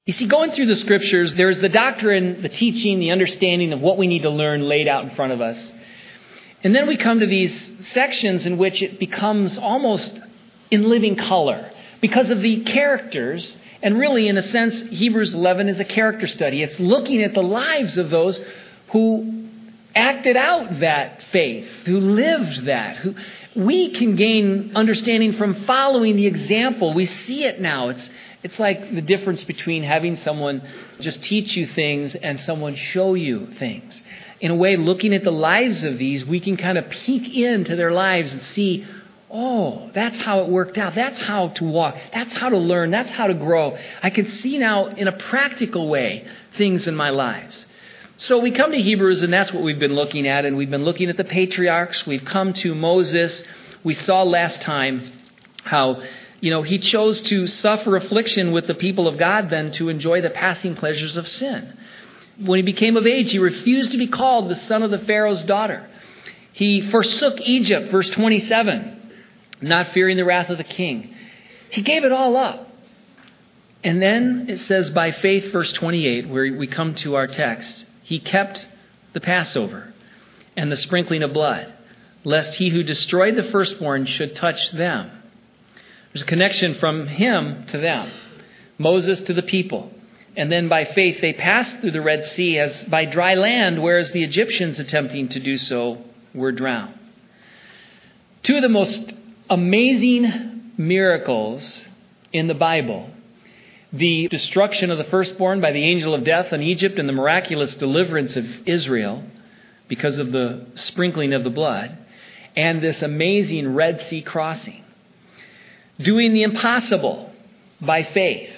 You see, going through the scriptures, there's the doctrine, the teaching, the understanding of what we need to learn laid out in front of us. And then we come to these sections in which it becomes almost in living color because of the characters. And really, in a sense, Hebrews 11 is a character study. It's looking at the lives of those who acted out that faith, who lived that, who we can gain understanding from following the example. We see it now. It's like the difference between having someone just teach you things and someone show you things. In a way, looking at the lives of these, we can kind of peek into their lives and see, oh, that's how it worked out. That's how to walk. That's how to learn. That's how to grow. I can see now in a practical way things in my lives. So we come to Hebrews, and that's what we've been looking at. And we've been looking at the patriarchs. We've come to Moses. We saw last time how he chose to suffer affliction with the people of God then to enjoy the passing pleasures of sin. When he became of age, he refused to be called the son of the Pharaoh's daughter. He forsook Egypt, verse 27, not fearing the wrath of the king. He gave it all up. And then it says by faith, verse 28, where we come to our text, he kept the Passover and the sprinkling of blood, lest he who destroyed the firstborn should touch them. There's a connection from him to them, Moses to the people. And then by faith they passed through the Red Sea as by dry land, whereas the Egyptians attempting to do so were drowned. Two of the most amazing miracles in the Bible, the destruction of the firstborn by the angel of death in Egypt and the miraculous deliverance of Israel because of the sprinkling of the blood, and this amazing Red Sea crossing. Doing the impossible by faith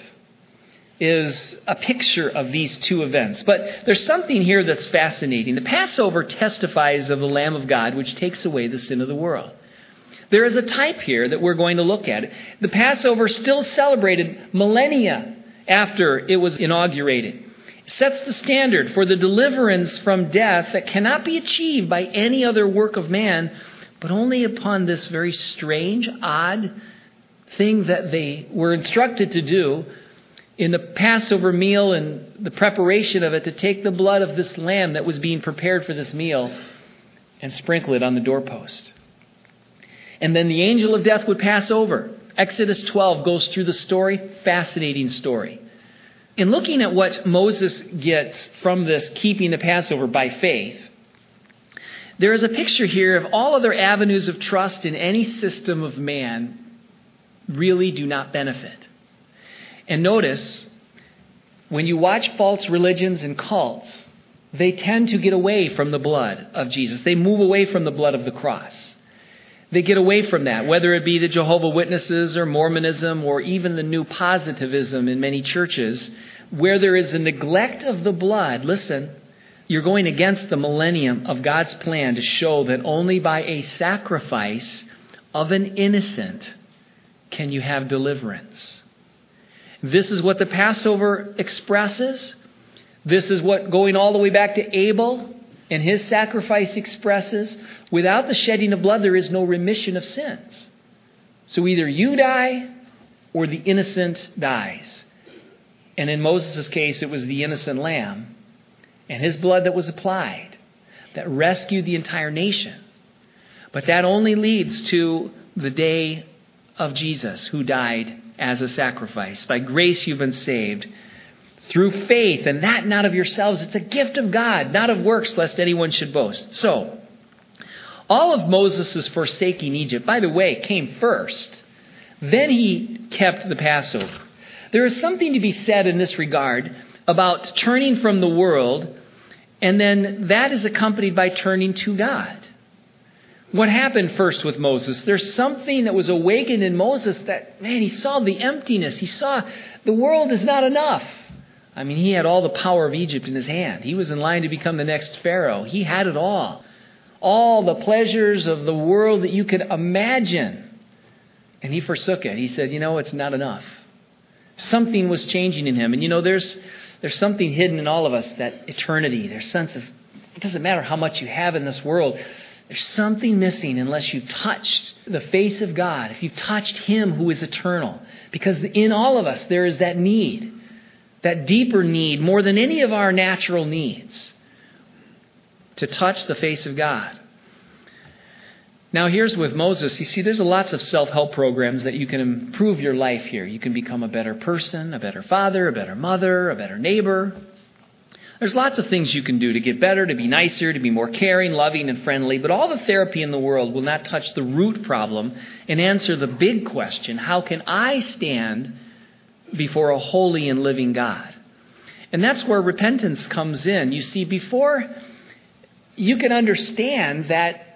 is a picture of these two events. But there's something here that's fascinating. The Passover testifies of the Lamb of God, which takes away the sin of the world. There is a type here that we're going to look at. The Passover still celebrated millennia after it was inaugurated. It sets the standard for the deliverance from death that cannot be achieved by any other work of man, but only upon this very strange, odd thing that they were instructed to do in the Passover meal and the preparation of it, to take the blood of this lamb that was being prepared for this meal and sprinkle it on the doorpost. And then the angel of death would pass over. Exodus 12 goes through the story. Fascinating story. In looking at what Moses gets from this keeping the Passover by faith, there is a picture here of all other avenues of trust in any system of man really do not benefit. And notice, when you watch false religions and cults, they tend to get away from the blood of Jesus. They move away from the blood of the cross. They get away from that, whether it be the Jehovah's Witnesses or Mormonism or even the new positivism in many churches, where there is a neglect of the blood. Listen, you're going against the millennium of God's plan to show that only by a sacrifice of an innocent can you have deliverance. This is what the Passover expresses. This is what going all the way back to Abel and his sacrifice expresses. Without the shedding of blood, there is no remission of sins. So either you die or the innocent dies. And in Moses' case, it was the innocent lamb and his blood that was applied that rescued the entire nation. But that only leads to the day of Jesus, who died as a sacrifice. By grace you've been saved through faith, and that not of yourselves. It's a gift of God, not of works, lest anyone should boast. So, all of Moses' forsaking Egypt, by the way, came first. Then he kept the Passover. There is something to be said in this regard about turning from the world, and then that is accompanied by turning to God. What happened first with Moses? There's something that was awakened in Moses that, man, he saw the emptiness. He saw the world is not enough. I mean, he had all the power of Egypt in his hand. He was in line to become the next Pharaoh. He had it all. All the pleasures of the world that you could imagine. And he forsook it. He said, it's not enough. Something was changing in him. And there's something hidden in all of us, that eternity, their sense of, it doesn't matter how much you have in this world. There's something missing unless you've touched the face of God, if you've touched Him who is eternal. Because in all of us, there is that need that deeper need, more than any of our natural needs, to touch the face of God. Now here's with Moses. You see, there's lots of self-help programs that you can improve your life here. You can become a better person, a better father, a better mother, a better neighbor. There's lots of things you can do to get better, to be nicer, to be more caring, loving, and friendly. But all the therapy in the world will not touch the root problem and answer the big question: how can I stand before a holy and living God? And that's where repentance comes in. You see, before you can understand that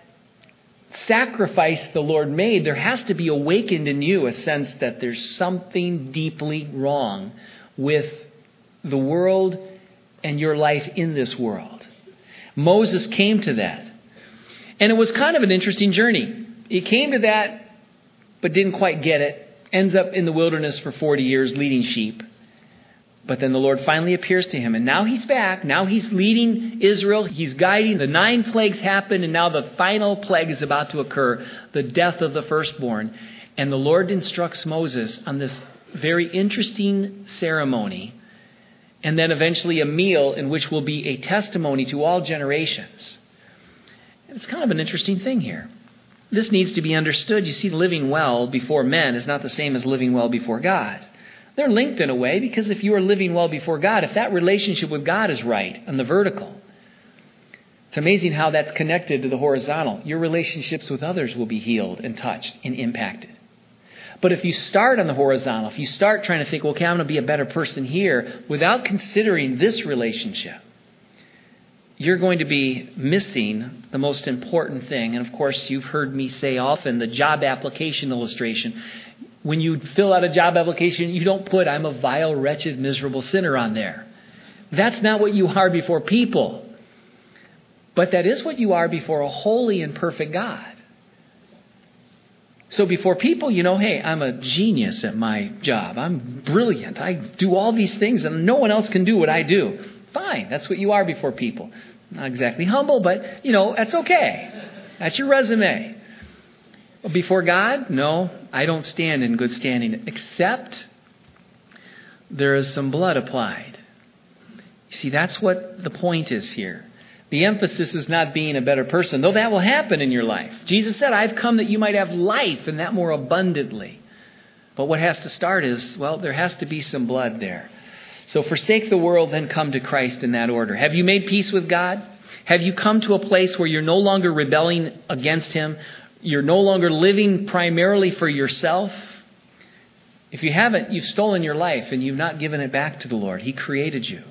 sacrifice the Lord made, there has to be awakened in you a sense that there's something deeply wrong with the world and your life in this world. Moses came to that. And it was kind of an interesting journey. He came to that, but didn't quite get it. Ends up in the wilderness for 40 years leading sheep. But then the Lord finally appears to him. And now he's back. Now he's leading Israel. He's guiding. The 9 plagues happen. And now the final plague is about to occur. The death of the firstborn. And the Lord instructs Moses on this very interesting ceremony. And then eventually a meal in which will be a testimony to all generations. And it's kind of an interesting thing here. This needs to be understood. You see, living well before men is not the same as living well before God. They're linked in a way, because if you are living well before God, if that relationship with God is right on the vertical, it's amazing how that's connected to the horizontal. Your relationships with others will be healed and touched and impacted. But if you start on the horizontal, if you start trying to think, well, okay, I'm going to be a better person here, without considering this relationship, you're going to be missing the most important thing. And of course, you've heard me say often the job application illustration. When you fill out a job application, you don't put, I'm a vile, wretched, miserable sinner on there. That's not what you are before people. But that is what you are before a holy and perfect God. So before people, hey, I'm a genius at my job. I'm brilliant. I do all these things and no one else can do what I do. Fine. That's what you are before people. Not exactly humble, but, that's okay. That's your resume. Before God, no, I don't stand in good standing, except there is some blood applied. You see, that's what the point is here. The emphasis is not being a better person, though that will happen in your life. Jesus said, I've come that you might have life, and that more abundantly. But what has to start is, there has to be some blood there. So forsake the world, then come to Christ in that order. Have you made peace with God? Have you come to a place where you're no longer rebelling against Him? You're no longer living primarily for yourself? If you haven't, you've stolen your life and you've not given it back to the Lord. He created you.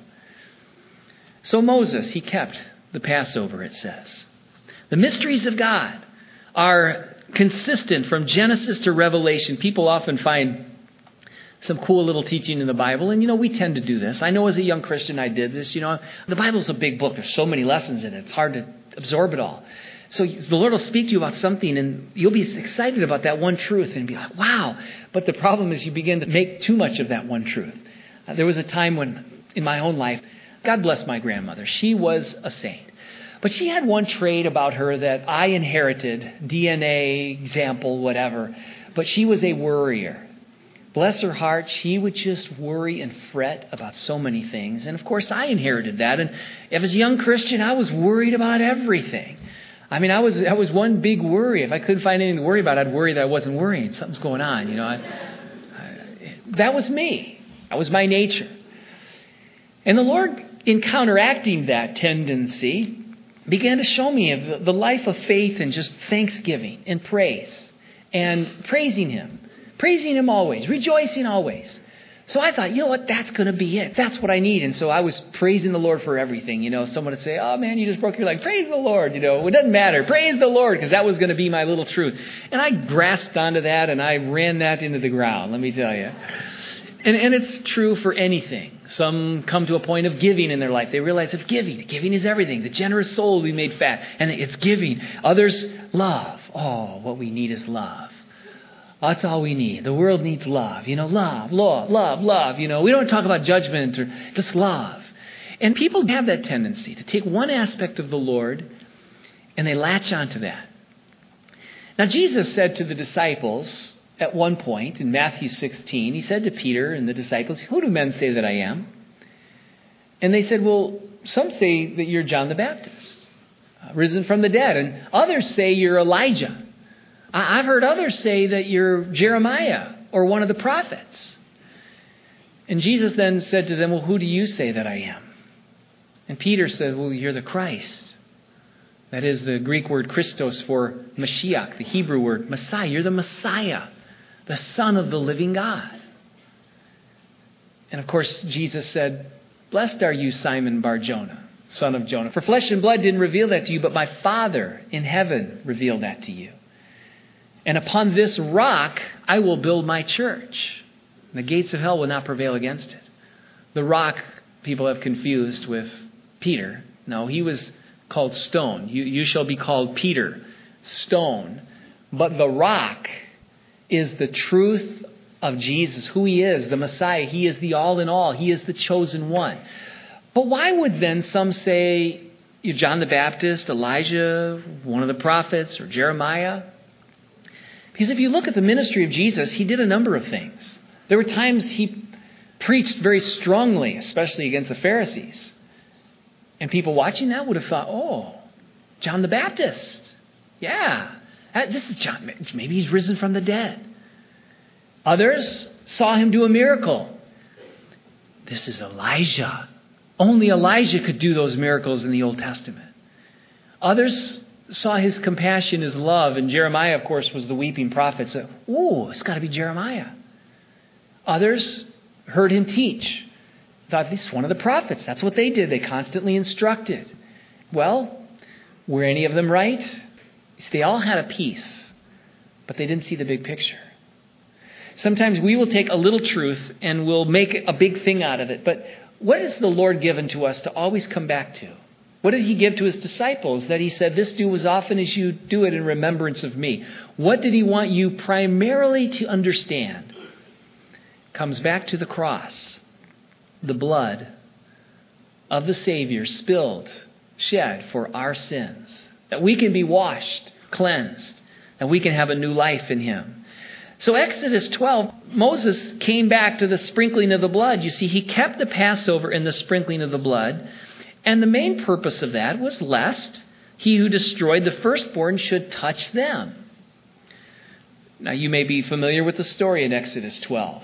So Moses, he kept the Passover, it says. The mysteries of God are consistent from Genesis to Revelation. People often find some cool little teaching in the Bible, and we tend to do this. I know as a young Christian I did this. The Bible's a big book. There's so many lessons in it. It's hard to absorb it all. So the Lord will speak to you about something, and you'll be excited about that one truth and be like, wow. But the problem is you begin to make too much of that one truth. There was a time when, in my own life, God bless my grandmother. She was a saint. But she had one trait about her that I inherited, DNA, example, whatever. But she was a worrier. Bless her heart, she would just worry and fret about so many things. And of course, I inherited that. And as a young Christian, I was worried about everything. I was one big worry. If I couldn't find anything to worry about, I'd worry that I wasn't worrying. Something's going on, that was me. That was my nature. And the Lord, in counteracting that tendency, began to show me the life of faith and just thanksgiving and praise and praising Him always, rejoicing always. So I thought, what, that's going to be it. That's what I need. And so I was praising the Lord for everything. Someone would say, oh man, you just broke your leg. Praise the Lord. It doesn't matter. Praise the Lord, because that was going to be my little truth. And I grasped onto that and I ran that into the ground, let me tell you. And it's true for anything. Some come to a point of giving in their life. They realize that giving is everything. The generous soul will be made fat. And it's giving. Others, love. Oh, what we need is love. That's all we need. The world needs love. Love. We don't talk about judgment or just love. And people have that tendency to take one aspect of the Lord and they latch onto that. Now, Jesus said to the disciples at one point in Matthew 16, He said to Peter and the disciples, who do men say that I am? And they said, well, some say that you're John the Baptist, risen from the dead. And others say you're Elijah. I've heard others say that you're Jeremiah or one of the prophets. And Jesus then said to them, well, who do you say that I am? And Peter said, well, you're the Christ. That is the Greek word Christos for Mashiach, the Hebrew word Messiah. You're the Messiah, the Son of the living God. And of course, Jesus said, blessed are you, Simon Bar-Jonah, son of Jonah. For flesh and blood didn't reveal that to you, but my Father in heaven revealed that to you. And upon this rock, I will build my church. The gates of hell will not prevail against it. The rock, people have confused with Peter. No, he was called stone. You shall be called Peter, stone. But the rock is the truth of Jesus, who he is, the Messiah. He is the all in all. He is the chosen one. But why would then some say you're John the Baptist, Elijah, one of the prophets, or Jeremiah? Because if you look at the ministry of Jesus, he did a number of things. There were times he preached very strongly, especially against the Pharisees. And people watching that would have thought, oh, John the Baptist. Yeah, this is John. Maybe he's risen from the dead. Others saw him do a miracle. This is Elijah. Only Elijah could do those miracles in the Old Testament. Others saw his compassion, his love. And Jeremiah, of course, was the weeping prophet. So, oh, it's got to be Jeremiah. Others heard him teach. Thought this is one of the prophets. That's what they did. They constantly instructed. Well, were any of them right? They all had a piece, but they didn't see the big picture. Sometimes we will take a little truth and we'll make a big thing out of it. But what has the Lord given to us to always come back to? What did he give to his disciples that he said, this do as often as you do it in remembrance of me? What did he want you primarily to understand? Comes back to the cross. The blood of the Savior spilled, shed for our sins. That we can be washed, cleansed. That we can have a new life in him. So Exodus 12, Moses came back to the sprinkling of the blood. You see, he kept the Passover in the sprinkling of the blood. And the main purpose of that was lest he who destroyed the firstborn should touch them. Now you may be familiar with the story in Exodus 12.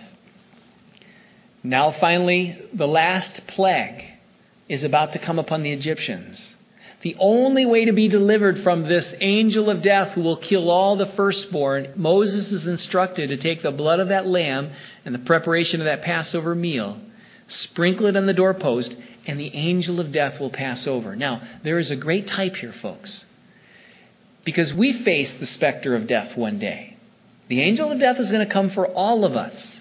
Now finally, the last plague is about to come upon the Egyptians. The only way to be delivered from this angel of death who will kill all the firstborn, Moses is instructed to take the blood of that lamb and the preparation of that Passover meal, sprinkle it on the doorpost, and the angel of death will pass over. Now, there is a great type here, folks, because we face the specter of death one day. The angel of death is going to come for all of us.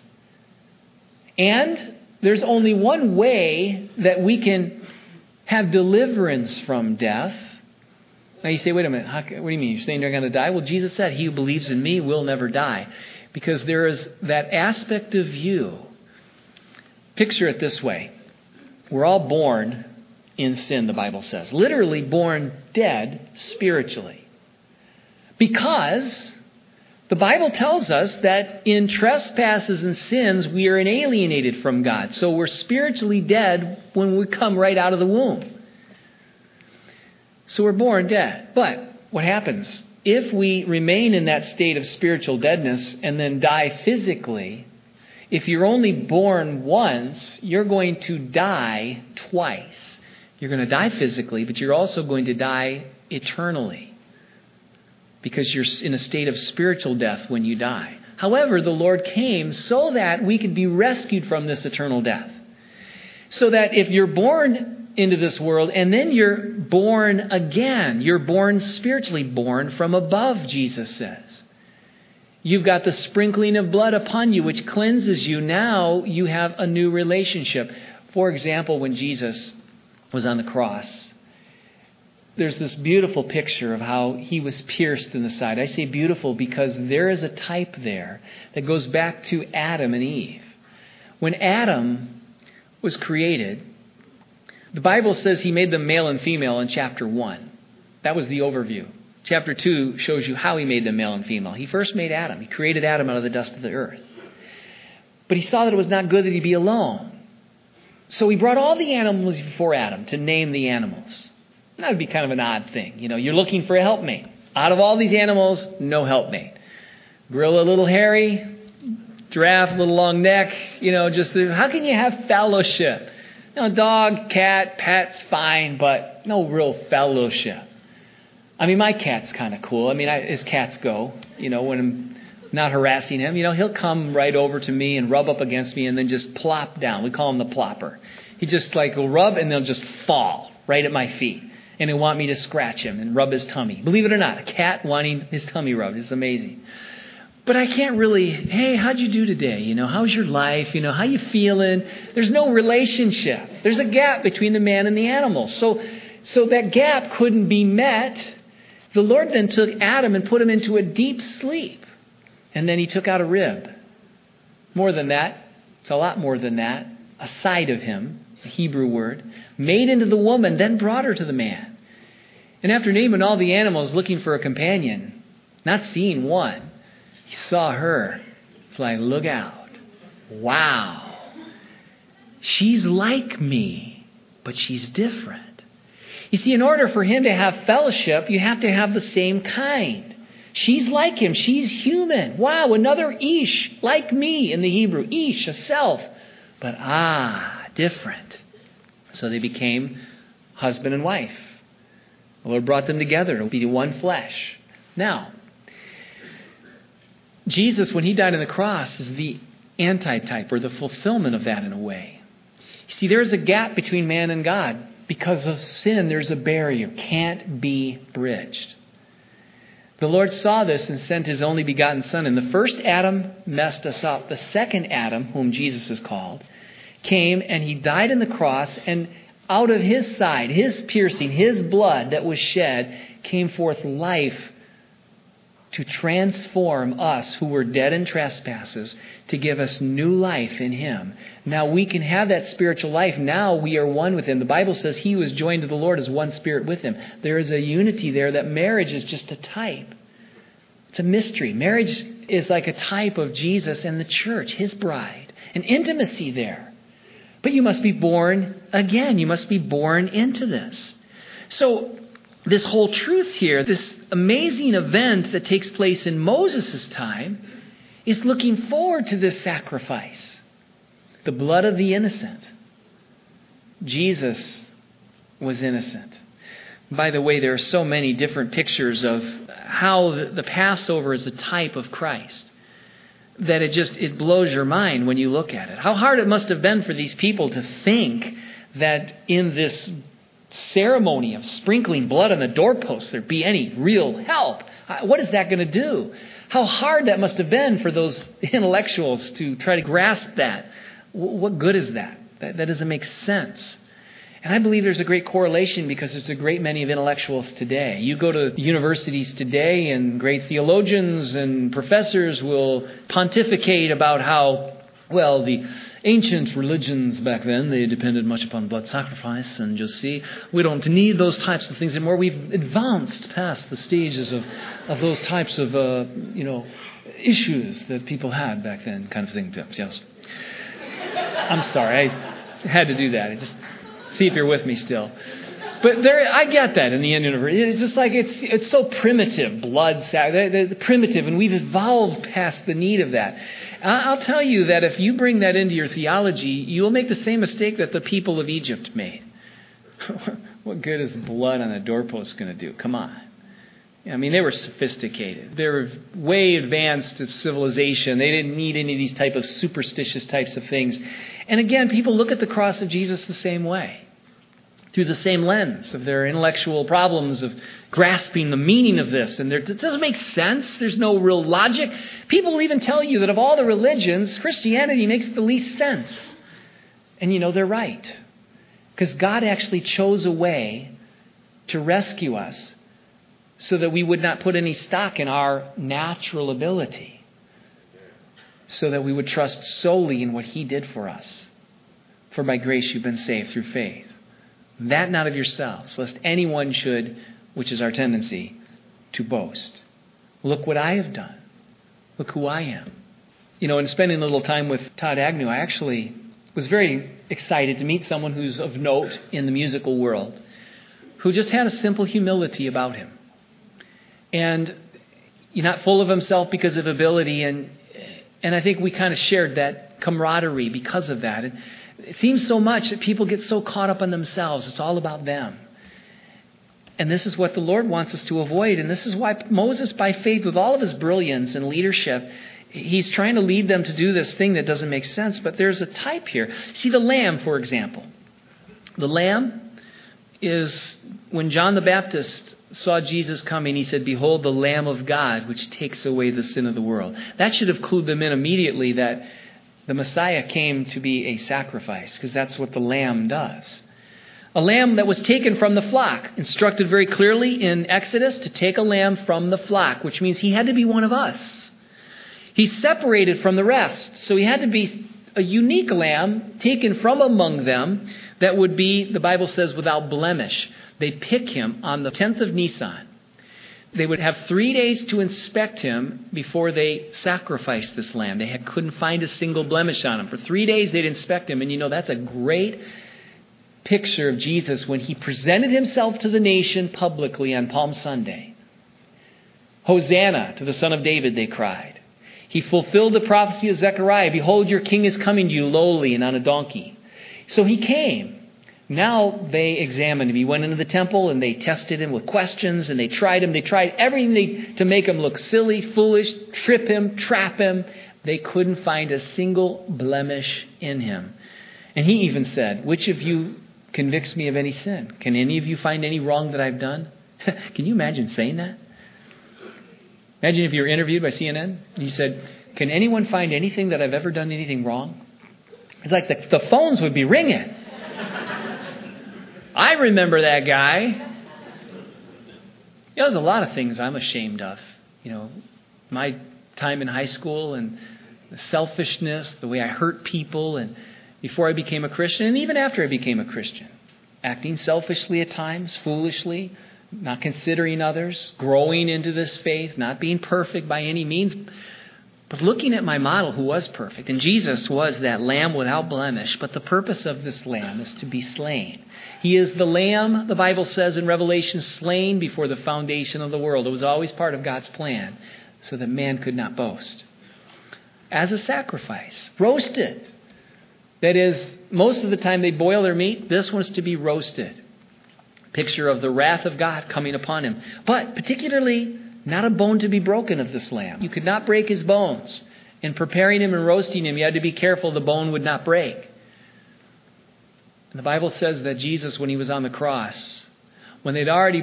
And there's only one way that we can have deliverance from death. Now you say, wait a minute, what do you mean? You're saying they're going to die? Well, Jesus said, he who believes in me will never die. Because there is that aspect of you. Picture it this way. We're all born in sin, the Bible says. Literally born dead spiritually. Because the Bible tells us that in trespasses and sins, we are alienated from God. So we're spiritually dead when we come right out of the womb. So we're born dead. But what happens? If we remain in that state of spiritual deadness and then die physically, if you're only born once, you're going to die twice. You're going to die physically, but you're also going to die eternally. Because you're in a state of spiritual death when you die. However, the Lord came so that we could be rescued from this eternal death. So that if you're born into this world and then you're born again, you're born spiritually, born from above, Jesus says. You've got the sprinkling of blood upon you, which cleanses you. Now you have a new relationship. For example, when Jesus was on the cross, there's this beautiful picture of how he was pierced in the side. I say beautiful because there is a type there that goes back to Adam and Eve. When Adam was created, the Bible says he made them male and female in chapter 1. That was the overview. Chapter 2 shows you how he made them male and female. He first made Adam. He created Adam out of the dust of the earth. But he saw that it was not good that he be alone. So he brought all the animals before Adam to name the animals. That would be kind of an odd thing. You're looking for a helpmate. Out of all these animals, no helpmate. Gorilla, a little hairy. Giraffe, a little long neck. How can you have fellowship? Dog, cat, pets, fine, but no real fellowship. My cat's kind of cool. As cats go, when I'm not harassing him, he'll come right over to me and rub up against me and then just plop down. We call him the plopper. He just will rub and they'll just fall right at my feet. And he'll want me to scratch him and rub his tummy. Believe it or not, a cat wanting his tummy rubbed is amazing. But I can't really, hey, how'd you do today? How's your life? How you feeling? There's no relationship. There's a gap between the man and the animal. So that gap couldn't be met. The Lord then took Adam and put him into a deep sleep. And then he took out a rib. More than that. It's a lot more than that. A side of him, a Hebrew word, made into the woman, then brought her to the man. And after naming all the animals looking for a companion, not seeing one, he saw her. It's like, look out. Wow. She's like me, but she's different. You see, in order for him to have fellowship, you have to have the same kind. She's like him. She's human. Wow, another ish, like me in the Hebrew. Ish, a self. But different. So they became husband and wife. The Lord brought them together to be one flesh. Now, Jesus, when he died on the cross, is the antitype or the fulfillment of that in a way. You see, there's a gap between man and God. Because of sin, there's a barrier. Can't be bridged. The Lord saw this and sent his only begotten Son. And the first Adam messed us up. The second Adam, whom Jesus is called, came and he died on the cross. And out of his side, his piercing, his blood that was shed, came forth life to transform us who were dead in trespasses, to give us new life in him. Now we can have that spiritual life. Now we are one with him. The Bible says he who was joined to the Lord is one spirit with him. There is a unity there that marriage is just a type. It's a mystery. Marriage is like a type of Jesus and the church, his bride. An intimacy there. But you must be born again. You must be born into this. So this whole truth here, this amazing event that takes place in Moses' time, is looking forward to this sacrifice. The blood of the innocent. Jesus was innocent. By the way, there are so many different pictures of how the Passover is a type of Christ that it blows your mind when you look at it. How hard it must have been for these people to think that in this ceremony of sprinkling blood on the doorposts there'd be any real help. What is that going to do? How hard that must have been for those intellectuals to try to grasp that. What good is that? That doesn't make sense. And I believe there's a great correlation because there's a great many of intellectuals today. You go to universities today and great theologians and professors will pontificate about how, well, the ancient religions back then, they depended much upon blood sacrifice, and you'll see, we don't need those types of things anymore. We've advanced past the stages of those types of, issues that people had back then, kind of thing. Yes. I'm sorry, I had to do that. Just see if you're with me still. But I get that in the end universe. It's just like it's so primitive, the primitive, and we've evolved past the need of that. I'll tell you that if you bring that into your theology, you will make the same mistake that the people of Egypt made. What good is blood on a doorpost going to do? Come on. They were sophisticated. They were way advanced of civilization. They didn't need any of these type of superstitious types of things. And again, people look at the cross of Jesus the same way, through the same lens of their intellectual problems of grasping the meaning of this. And it doesn't make sense. There's no real logic. People will even tell you that of all the religions, Christianity makes the least sense. And they're right. Because God actually chose a way to rescue us so that we would not put any stock in our natural ability. So that we would trust solely in what he did for us. For by grace you've been saved through faith. That not of yourselves, lest anyone should, which is our tendency, to boast. Look what I have done. Look who I am. In spending a little time with Todd Agnew, I actually was very excited to meet someone who's of note in the musical world, who just had a simple humility about him. And you're not full of himself because of ability. And I think we kind of shared that camaraderie because of that. And it seems so much that people get so caught up on themselves. It's all about them. And this is what the Lord wants us to avoid. And this is why Moses, by faith, with all of his brilliance and leadership, he's trying to lead them to do this thing that doesn't make sense. But there's a type here. See, the lamb, for example. The lamb is, when John the Baptist saw Jesus coming, he said, "Behold the Lamb of God, which takes away the sin of the world." That should have clued them in immediately that the Messiah came to be a sacrifice, because that's what the lamb does. A lamb that was taken from the flock, instructed very clearly in Exodus to take a lamb from the flock, which means he had to be one of us. He's separated from the rest. So he had to be a unique lamb taken from among them that would be, the Bible says, without blemish. They pick him on the 10th of Nisan. They would have 3 days to inspect him before they sacrificed this lamb. They couldn't find a single blemish on him. For 3 days they'd inspect him. And that's a great picture of Jesus when he presented himself to the nation publicly on Palm Sunday. "Hosanna to the Son of David," they cried. He fulfilled the prophecy of Zechariah. "Behold, your king is coming to you lowly and on a donkey." So he came. Now they examined him. He went into the temple and they tested him with questions and they tried him. They tried everything to make him look silly, foolish, trip him, trap him. They couldn't find a single blemish in him. And he even said, "Which of you convicts me of any sin? Can any of you find any wrong that I've done?" Can you imagine saying that? Imagine if you were interviewed by CNN and you said, "Can anyone find anything that I've ever done anything wrong?" It's like the phones would be ringing. I remember that guy. There's a lot of things I'm ashamed of. My time in high school and the selfishness, the way I hurt people, and before I became a Christian, and even after I became a Christian. Acting selfishly at times, foolishly, not considering others, growing into this faith, not being perfect by any means, but looking at my model who was perfect. And Jesus was that lamb without blemish. But the purpose of this lamb is to be slain. He is the lamb, the Bible says in Revelation, slain before the foundation of the world. It was always part of God's plan so that man could not boast. As a sacrifice, roasted. That is, most of the time they boil their meat. This one's to be roasted. Picture of the wrath of God coming upon him. But particularly, not a bone to be broken of this lamb. You could not break his bones. In preparing him and roasting him, you had to be careful the bone would not break. And the Bible says that Jesus, when he was on the cross, when they'd already,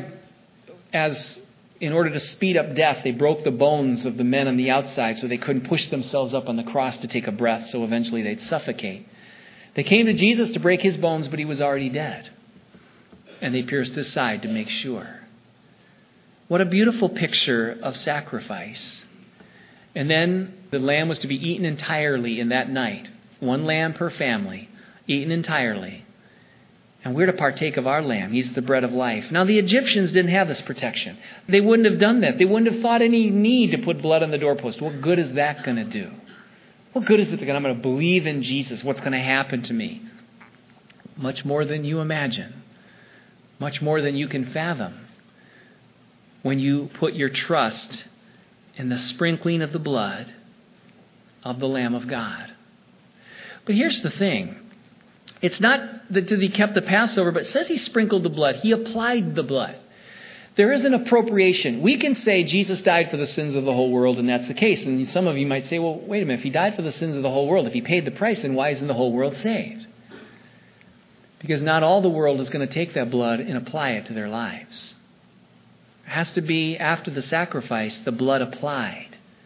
in order to speed up death, they broke the bones of the men on the outside so they couldn't push themselves up on the cross to take a breath, so eventually they'd suffocate. They came to Jesus to break his bones, but he was already dead. And they pierced his side to make sure. What a beautiful picture of sacrifice. And then the lamb was to be eaten entirely in that night. 1 lamb per family, eaten entirely. And we're to partake of our lamb. He's the bread of life. Now, the Egyptians didn't have this protection. They wouldn't have done that. They wouldn't have thought any need to put blood on the doorpost. What good is that going to do? What good is it that I'm going to believe in Jesus? What's going to happen to me? Much more than you imagine. Much more than you can fathom. When you put your trust in the sprinkling of the blood of the Lamb of God. But here's the thing. It's not that he kept the Passover, but it says he sprinkled the blood. He applied the blood. There is an appropriation. We can say Jesus died for the sins of the whole world, and that's the case. And some of you might say, well, wait a minute. If he died for the sins of the whole world, if he paid the price, then why isn't the whole world saved? Because not all the world is going to take that blood and apply it to their lives. It has to be, after the sacrifice, the blood applied.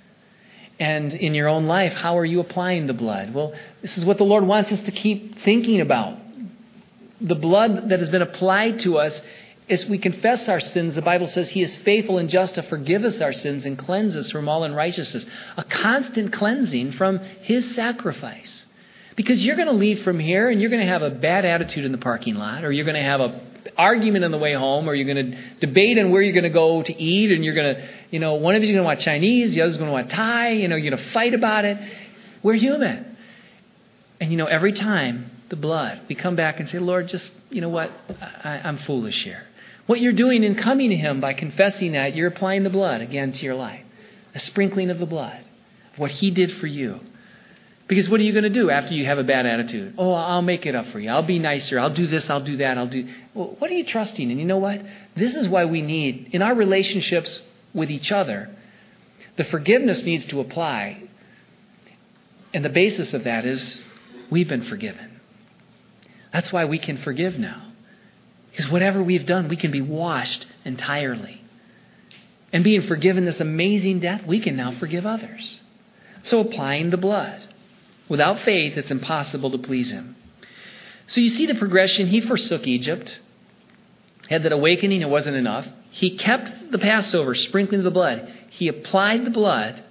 And in your own life, how are you applying the blood? Well, this is what the Lord wants us to keep thinking about. The blood that has been applied to us, as we confess our sins, the Bible says he is faithful and just to forgive us our sins and cleanse us from all unrighteousness. A constant cleansing from his sacrifice. Because you're going to leave from here and you're going to have a bad attitude in the parking lot, or you're going to have an argument on the way home, or you're going to debate on where you're going to go to eat, and you're going to, one of you's going to want Chinese, the other's going to want Thai, you're going to fight about it. We're human. And every time the blood, we come back and say, Lord, just, you know what? I'm foolish here. What you're doing in coming to Him by confessing that, you're applying the blood again to your life. A sprinkling of the blood of what He did for you. Because what are you going to do after you have a bad attitude? Oh, I'll make it up for you. I'll be nicer. I'll do this. I'll do that. Well, what are you trusting? And you know what? This is why we need, in our relationships with each other, the forgiveness needs to apply. And the basis of that is we've been forgiven. That's why we can forgive now. Because whatever we've done, we can be washed entirely. And being forgiven this amazing debt, we can now forgive others. So applying the blood. Without faith, it's impossible to please Him. So you see the progression. He forsook Egypt. Had that awakening, it wasn't enough. He kept the Passover, sprinkling the blood. He applied the blood.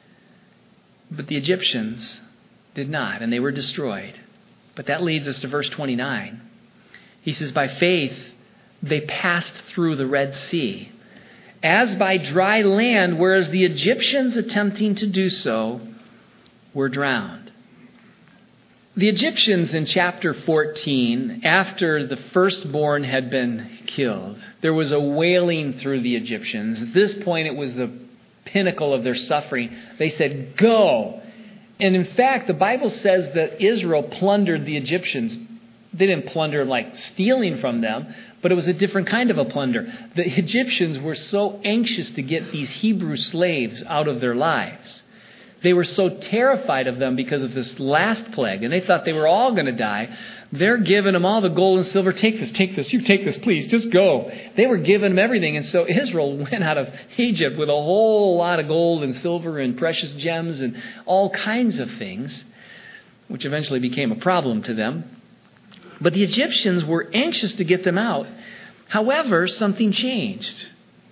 But the Egyptians did not, and they were destroyed. But that leads us to verse 29. He says, by faith, they passed through the Red Sea, as by dry land, whereas the Egyptians attempting to do so were drowned. The Egyptians in chapter 14, after the firstborn had been killed, there was a wailing through the Egyptians. At this point, it was the pinnacle of their suffering. They said, go. And in fact, the Bible says that Israel plundered the Egyptians. They didn't plunder like stealing from them, but it was a different kind of a plunder. The Egyptians were so anxious to get these Hebrew slaves out of their lives. They were so terrified of them because of this last plague, and they thought they were all going to die. They're giving them all the gold and silver. Take this, you take this, please, just go. They were giving them everything, and so Israel went out of Egypt with a whole lot of gold and silver and precious gems and all kinds of things, which eventually became a problem to them. But the Egyptians were anxious to get them out. However, something changed.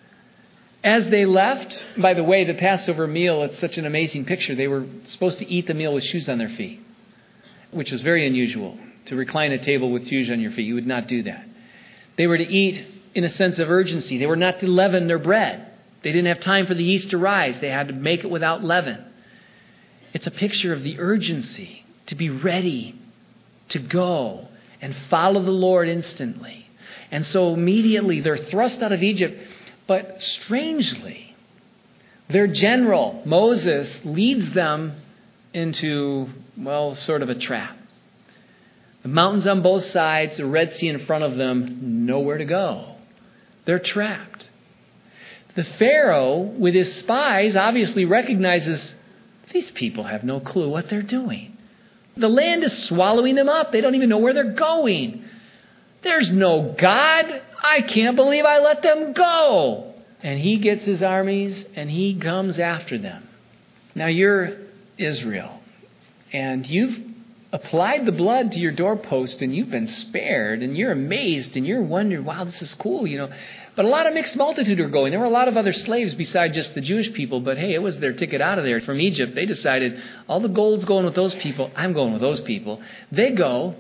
As they left, by the way, the Passover meal, it's such an amazing picture. They were supposed to eat the meal with shoes on their feet, which was very unusual. To recline a table with shoes on your feet, you would not do that. They were to eat in a sense of urgency. They were not to leaven their bread. They didn't have time for the yeast to rise. They had to make it without leaven. It's a picture of the urgency to be ready to go and follow the Lord instantly. And so immediately they're thrust out of Egypt. But strangely, their general, Moses, leads them into, sort of a trap. The mountains on both sides, the Red Sea in front of them, nowhere to go. They're trapped. The Pharaoh, with his spies, obviously recognizes these people have no clue what they're doing. The land is swallowing them up. They don't even know where they're going. There's no God. I can't believe I let them go. And he gets his armies and he comes after them. Now you're Israel and you've applied the blood to your doorpost and you've been spared and you're amazed and you're wondering, wow, this is cool, But a lot of mixed multitude are going. There were a lot of other slaves besides just the Jewish people, but hey, it was their ticket out of there from Egypt. They decided all the gold's going with those people. I'm going with those people. They go,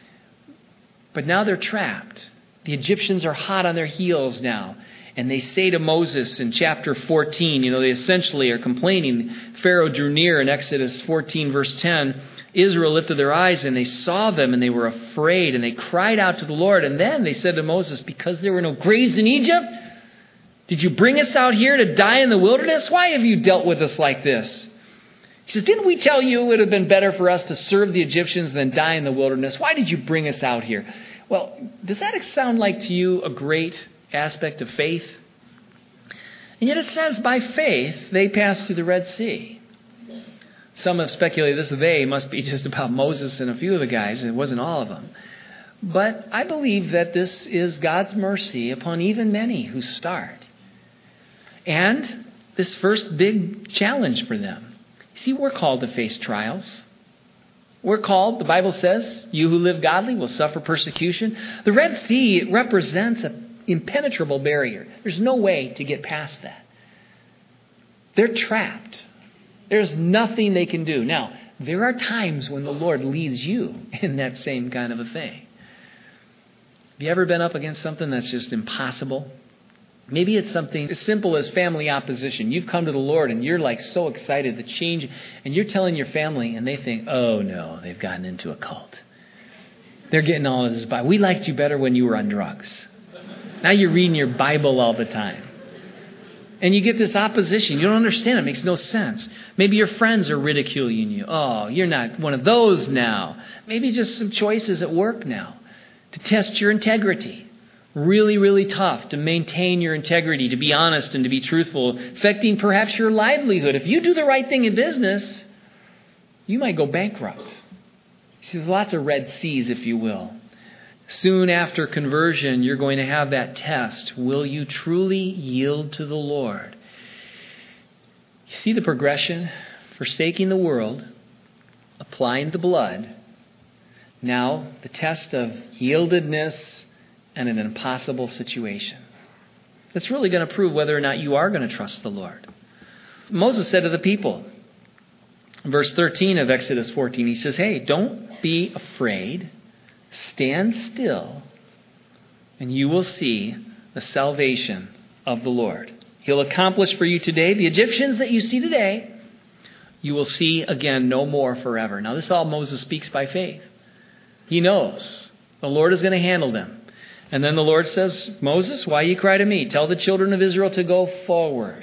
but now they're trapped. The Egyptians are hot on their heels now. And they say to Moses in chapter 14, they essentially are complaining. Pharaoh drew near in Exodus 14, verse 10. Israel lifted their eyes and they saw them and they were afraid and they cried out to the Lord. And then they said to Moses, because there were no graves in Egypt, did you bring us out here to die in the wilderness? Why have you dealt with us like this? He says, didn't we tell you it would have been better for us to serve the Egyptians than die in the wilderness? Why did you bring us out here? Well, does that sound like to you a great aspect of faith? And yet it says by faith they passed through the Red Sea. Some have speculated this they must be just about Moses and a few of the guys. It wasn't all of them. But I believe that this is God's mercy upon even many who start. And this first big challenge for them. See, we're called to face trials. We're called, the Bible says, you who live godly will suffer persecution. The Red Sea represents an impenetrable barrier. There's no way to get past that. They're trapped. There's nothing they can do. Now, there are times when the Lord leads you in that same kind of a thing. Have you ever been up against something that's just impossible? Maybe it's something as simple as family opposition. You've come to the Lord and you're like so excited to change, and you're telling your family and they think, oh no, they've gotten into a cult. They're getting all of this Bible. We liked you better when you were on drugs. Now you're reading your Bible all the time. And you get this opposition. You don't understand. It makes no sense. Maybe your friends are ridiculing you. Oh, you're not one of those now. Maybe just some choices at work now to test your integrity. Really, really tough to maintain your integrity, to be honest and to be truthful, affecting perhaps your livelihood. If you do the right thing in business, you might go bankrupt. See, there's lots of Red Seas, if you will. Soon after conversion, you're going to have that test. Will you truly yield to the Lord? You see the progression? Forsaking the world, applying the blood. Now, the test of yieldedness and an impossible situation. That's really going to prove whether or not you are going to trust the Lord. Moses said to the people, in verse 13 of Exodus 14, he says, hey, don't be afraid. Stand still, and you will see the salvation of the Lord. He'll accomplish for you today the Egyptians that you see today, you will see again no more forever. Now, this all Moses speaks by faith. He knows the Lord is going to handle them. And then the Lord says, Moses, why you cry to me? Tell the children of Israel to go forward.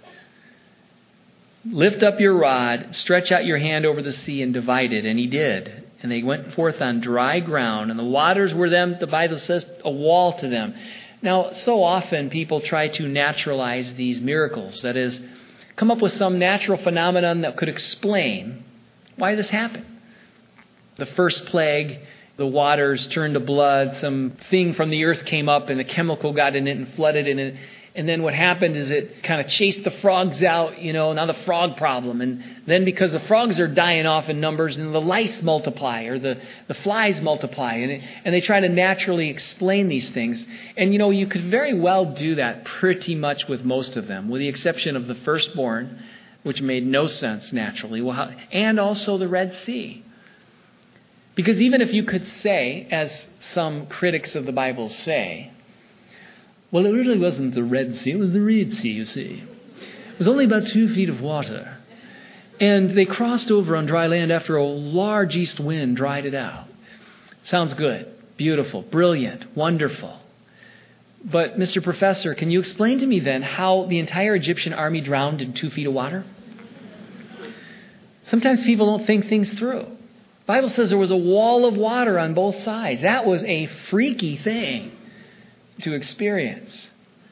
Lift up your rod, stretch out your hand over the sea and divide it. And he did. And they went forth on dry ground. And the waters were them, the Bible says, a wall to them. Now, so often people try to naturalize these miracles. That is, come up with some natural phenomenon that could explain why this happened. The first plague, the waters turned to blood. Some thing from the earth came up and a chemical got in it and flooded in it. And then what happened is it kind of chased the frogs out, now the frog problem. And then because the frogs are dying off in numbers and the lice multiply or the flies multiply. And they try to naturally explain these things. And you could very well do that pretty much with most of them, with the exception of the firstborn, which made no sense naturally. And also the Red Sea. Because even if you could say, as some critics of the Bible say, well, it really wasn't the Red Sea, it was the Red Sea, you see. It was only about 2 feet of water. And they crossed over on dry land after a large east wind dried it out. Sounds good, beautiful, brilliant, wonderful. But, Mr. Professor, can you explain to me then how the entire Egyptian army drowned in 2 feet of water? Sometimes people don't think things through. The Bible says there was a wall of water on both sides. That was a freaky thing to experience.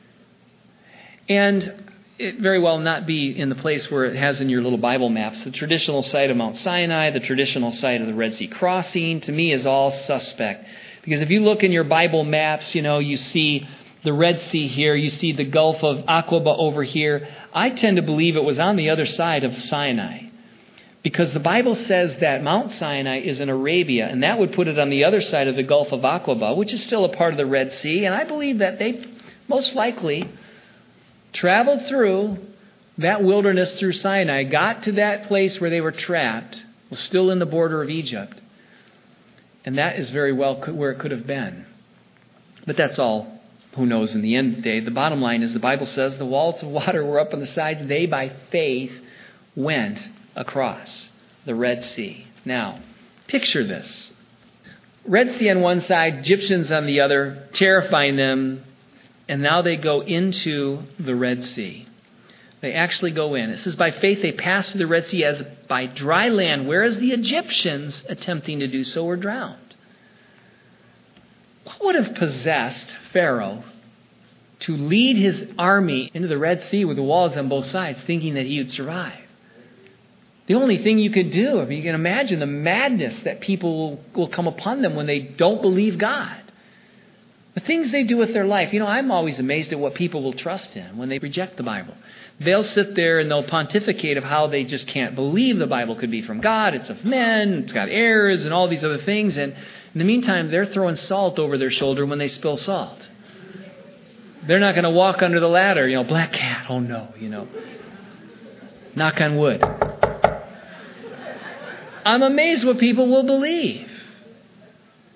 And it very well not be in the place where it has in your little Bible maps. The traditional site of Mount Sinai, the traditional site of the Red Sea crossing, to me is all suspect. Because if you look in your Bible maps, you see the Red Sea here, you see the Gulf of Aqaba over here. I tend to believe it was on the other side of Sinai. Because the Bible says that Mount Sinai is in Arabia, and that would put it on the other side of the Gulf of Aqaba, which is still a part of the Red Sea. And I believe that they most likely traveled through that wilderness through Sinai, got to that place where they were trapped, was still in the border of Egypt. And that is very well where it could have been. But that's all, who knows, in the end of the day. The bottom line is the Bible says the walls of water were up on the sides. They, by faith, went across the Red Sea. Now, picture this. Red Sea on one side, Egyptians on the other, terrifying them. And now they go into the Red Sea. They actually go in. It says, by faith they passed through the Red Sea as by dry land, whereas the Egyptians, attempting to do so, were drowned. What would have possessed Pharaoh to lead his army into the Red Sea with the walls on both sides, thinking that he would survive? The only thing you could do, you can imagine the madness that people will come upon them when they don't believe God. The things they do with their life. I'm always amazed at what people will trust in when they reject the Bible. They'll sit there and they'll pontificate of how they just can't believe the Bible could be from God. It's of men. It's got errors and all these other things. And in the meantime, they're throwing salt over their shoulder when they spill salt. They're not going to walk under the ladder. Black cat. Oh no, Knock on wood. I'm amazed what people will believe.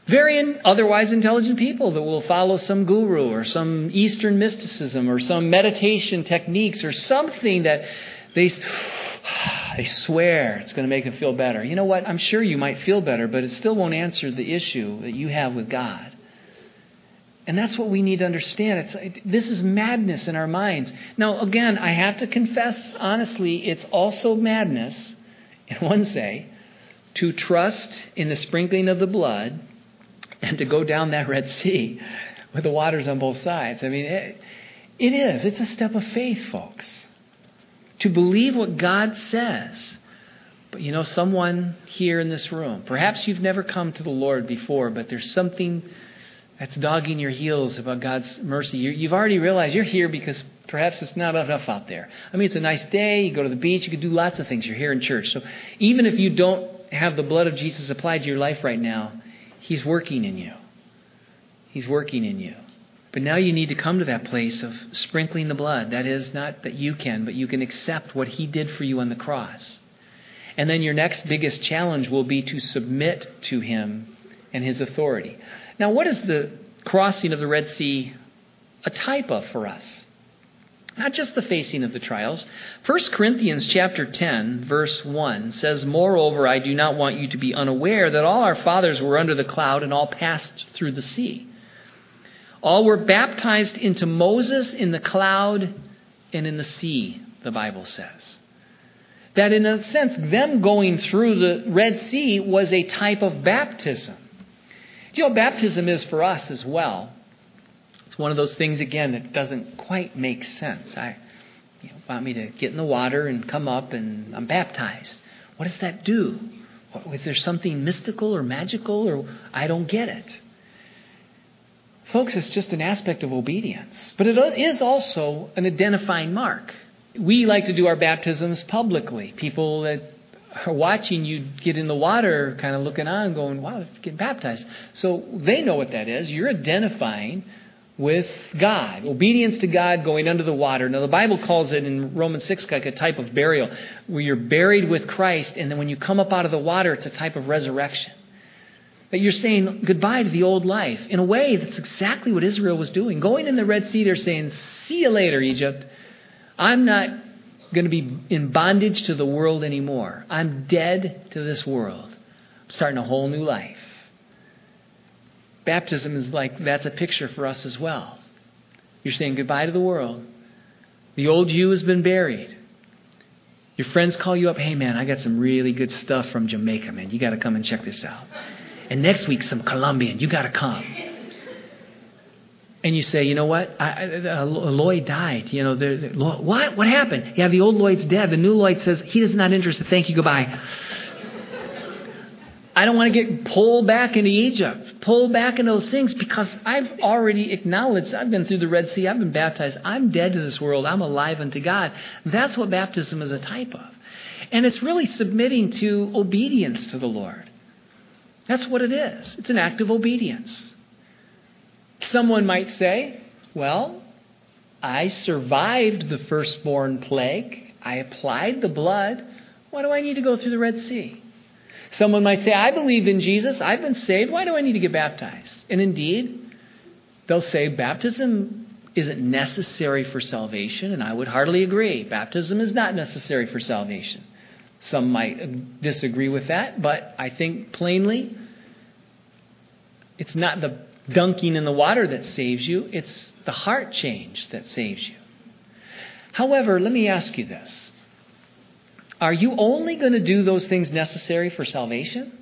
Very otherwise intelligent people that will follow some guru or some Eastern mysticism or some meditation techniques or something that they swear it's going to make them feel better. You know what? I'm sure you might feel better, but it still won't answer the issue that you have with God. And that's what we need to understand. This is madness in our minds. Now, again, I have to confess, honestly, it's also madness, in one say, to trust in the sprinkling of the blood and to go down that Red Sea with the waters on both sides. I mean, it is. It's a step of faith, folks. To believe what God says. But you know, someone here in this room, perhaps you've never come to the Lord before, but there's something that's dogging your heels about God's mercy. You've already realized you're here because perhaps it's not enough out there. I mean, it's a nice day. You go to the beach. You can do lots of things. You're here in church. So even if you don't have the blood of Jesus applied to your life right now, He's working in you. He's working in you. But now you need to come to that place of sprinkling the blood. That is, not that you can, but you can accept what He did for you on the cross. And then your next biggest challenge will be to submit to Him and His authority. Now, what is the crossing of the Red Sea a type of for us? Not just the facing of the trials. 1 Corinthians chapter 10, verse 1 says, "Moreover, I do not want you to be unaware that all our fathers were under the cloud and all passed through the sea. All were baptized into Moses in the cloud and in the sea," the Bible says. That in a sense, them going through the Red Sea was a type of baptism. Do you know what baptism is for us as well? It's one of those things, again, that doesn't quite make sense. Want me to get in the water and come up and I'm baptized. What does that do? Was there something mystical or magical? Or I don't get it. Folks, it's just an aspect of obedience. But it is also an identifying mark. We like to do our baptisms publicly. People that are watching you get in the water kind of looking on going, wow, get baptized. So they know what that is. You're identifying with God. Obedience to God going under the water. Now, the Bible calls it in Romans 6 like a type of burial, where you're buried with Christ, and then when you come up out of the water, it's a type of resurrection. But you're saying goodbye to the old life. In a way, that's exactly what Israel was doing. Going in the Red Sea, they're saying, see you later, Egypt. I'm not going to be in bondage to the world anymore. I'm dead to this world. I'm starting a whole new life. Baptism is that's a picture for us as well. You're saying goodbye to the world. The old you has been buried. Your friends call you up, hey man, I got some really good stuff from Jamaica, man. You got to come and check this out. And next week, some Colombian. You got to come. And you say, you know what? Lloyd died. You know, what? What happened? Yeah, the old Lloyd's dead. The new Lloyd says he is not interested. Thank you. Goodbye. I don't want to get pulled back into Egypt, pulled back into those things, because I've already acknowledged, I've been through the Red Sea, I've been baptized, I'm dead to this world, I'm alive unto God. That's what baptism is a type of. And it's really submitting to obedience to the Lord. That's what it is. It's an act of obedience. Someone might say, well, I survived the firstborn plague. I applied the blood. Why do I need to go through the Red Sea? Someone might say, I believe in Jesus. I've been saved. Why do I need to get baptized? And indeed, they'll say baptism isn't necessary for salvation. And I would hardly agree. Baptism is not necessary for salvation. Some might disagree with that. But I think plainly, it's not the dunking in the water that saves you. It's the heart change that saves you. However, let me ask you this. Are you only going to do those things necessary for salvation?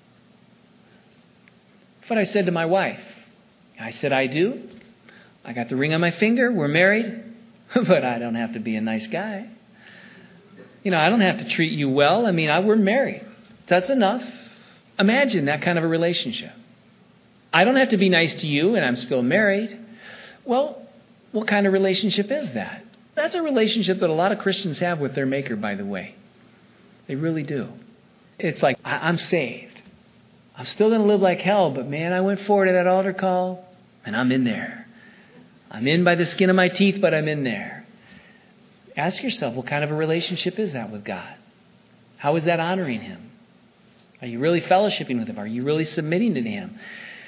What I said to my wife. I said, I do. I got the ring on my finger. We're married. But I don't have to be a nice guy. You know, I don't have to treat you well. I mean, we're married. That's enough. Imagine that kind of a relationship. I don't have to be nice to you and I'm still married. Well, what kind of relationship is that? That's a relationship that a lot of Christians have with their Maker, by the way. They really do. It's like, I'm saved. I'm still going to live like hell, but man, I went forward to that altar call and I'm in there. I'm in by the skin of my teeth, but I'm in there. Ask yourself, what kind of a relationship is that with God? How is that honoring Him? Are you really fellowshipping with Him? Are you really submitting to Him?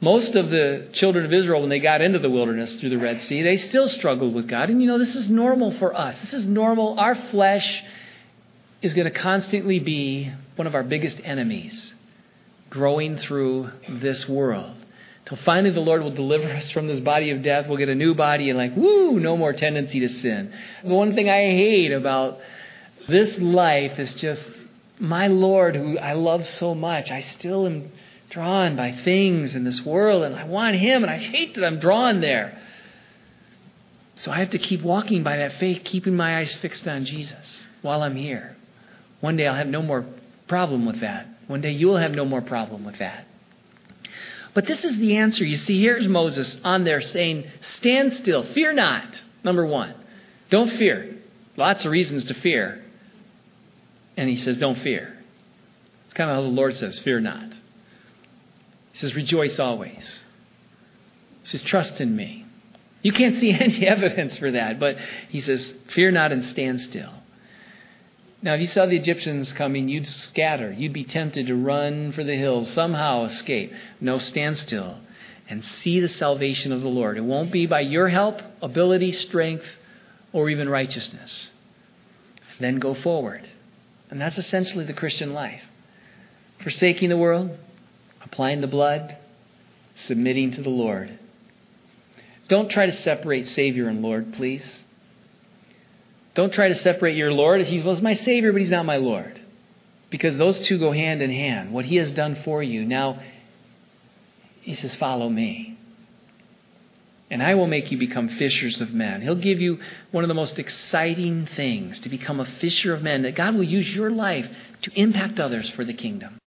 Most of the children of Israel, when they got into the wilderness through the Red Sea, they still struggled with God. And this is normal for us. This is normal. Our flesh is going to constantly be one of our biggest enemies, growing through this world. Till finally the Lord will deliver us from this body of death. We'll get a new body and no more tendency to sin. The one thing I hate about this life is just my Lord, who I love so much. I still am drawn by things in this world, and I want Him, and I hate that I'm drawn there. So I have to keep walking by that faith, keeping my eyes fixed on Jesus while I'm here. One day I'll have no more problem with that. One day you'll have no more problem with that. But this is the answer. You see, here's Moses on there saying, stand still, fear not. Number one, don't fear. Lots of reasons to fear. And he says, don't fear. It's kind of how the Lord says, fear not. He says, rejoice always. He says, trust in me. You can't see any evidence for that, but he says, fear not and stand still. Now, if you saw the Egyptians coming, you'd scatter. You'd be tempted to run for the hills, somehow escape. No, stand still and see the salvation of the Lord. It won't be by your help, ability, strength, or even righteousness. Then go forward. And that's essentially the Christian life. Forsaking the world, applying the blood, submitting to the Lord. Don't try to separate Savior and Lord, please. Don't try to separate your Lord. He was my Savior, but He's not my Lord. Because those two go hand in hand. What He has done for you. Now, He says, follow me. And I will make you become fishers of men. He'll give you one of the most exciting things to become a fisher of men. That God will use your life to impact others for the kingdom.